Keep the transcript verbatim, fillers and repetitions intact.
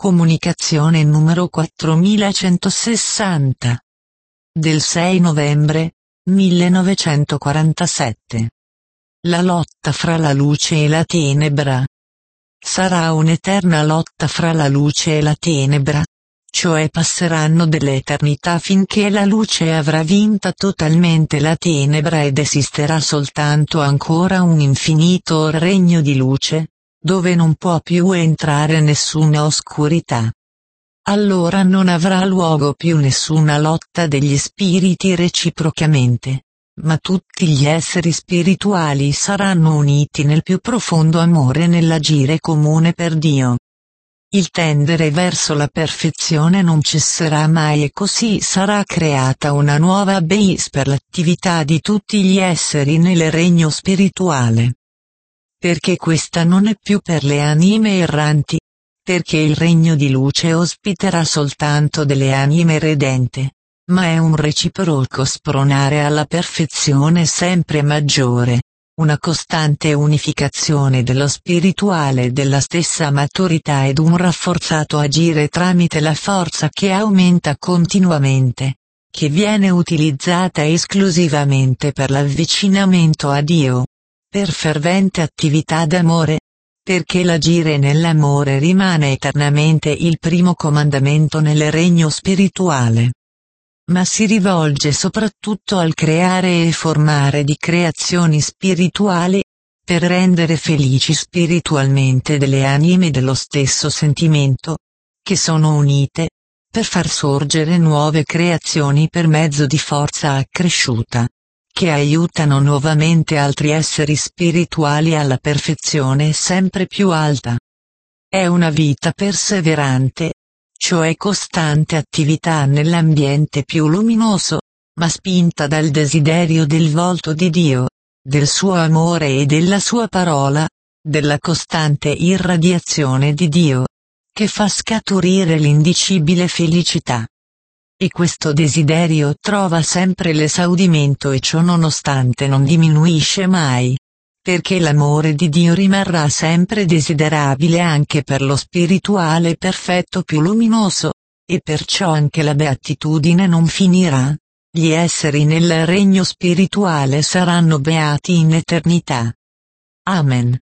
Comunicazione numero quattromilacentosessanta. Del sei novembre millenovecentoquarantasette. La lotta fra la luce e la tenebra. Sarà un'eterna lotta fra la luce e la tenebra, cioè passeranno delle eternità finché la luce avrà vinta totalmente la tenebra ed esisterà soltanto ancora un infinito regno di luce, dove non può più entrare nessuna oscurità. Allora non avrà luogo più nessuna lotta degli spiriti reciprocamente, ma tutti gli esseri spirituali saranno uniti nel più profondo amore nell'agire comune per Dio. Il tendere verso la perfezione non cesserà mai e così sarà creata una nuova base per l'attività di tutti gli esseri nel regno spirituale. Perché questa non è più per le anime erranti, perché il regno di luce ospiterà soltanto delle anime redente, ma è un reciproco spronare alla perfezione sempre maggiore, una costante unificazione dello spirituale e della stessa maturità ed un rafforzato agire tramite la forza che aumenta continuamente, che viene utilizzata esclusivamente per l'avvicinamento a Dio, per fervente attività d'amore, perché l'agire nell'amore rimane eternamente il primo comandamento nel regno spirituale. Ma si rivolge soprattutto al creare e formare di creazioni spirituali, per rendere felici spiritualmente delle anime dello stesso sentimento, che sono unite, per far sorgere nuove creazioni per mezzo di forza accresciuta, che aiutano nuovamente altri esseri spirituali alla perfezione sempre più alta. È una vita perseverante, cioè costante attività nell'ambiente più luminoso, ma spinta dal desiderio del volto di Dio, del suo amore e della sua parola, della costante irradiazione di Dio, che fa scaturire l'indicibile felicità. E questo desiderio trova sempre l'esaudimento e ciò nonostante non diminuisce mai, perché l'amore di Dio rimarrà sempre desiderabile anche per lo spirituale perfetto più luminoso, e perciò anche la beatitudine non finirà, gli esseri nel regno spirituale saranno beati in eternità. Amen.